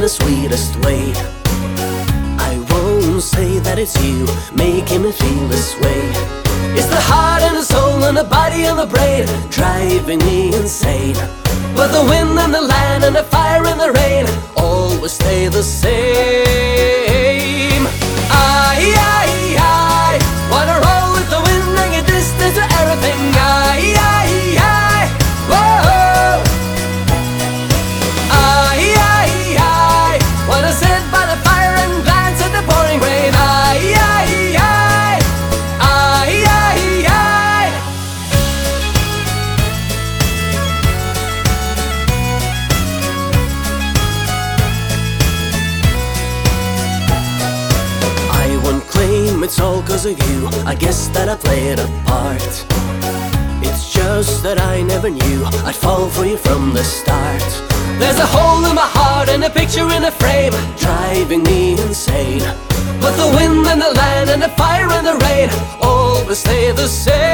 sweetest way. I won't say that it's you making me feel this way. It's the heart and the soul and the body and the brain driving me insane. But the wind and the land and the fire and the rain always stay the same. I wanna roll with the wind and get distance to everything. Whoa. I wanna sit by the fire and glance at the pouring rain. It's all cause of you, I guess that I played a part. It's just that I never knew I'd fall for you from the start. There's a hole in my heart and a picture in a frame driving me insane. But the wind and the land and the fire and the rain always stay the same.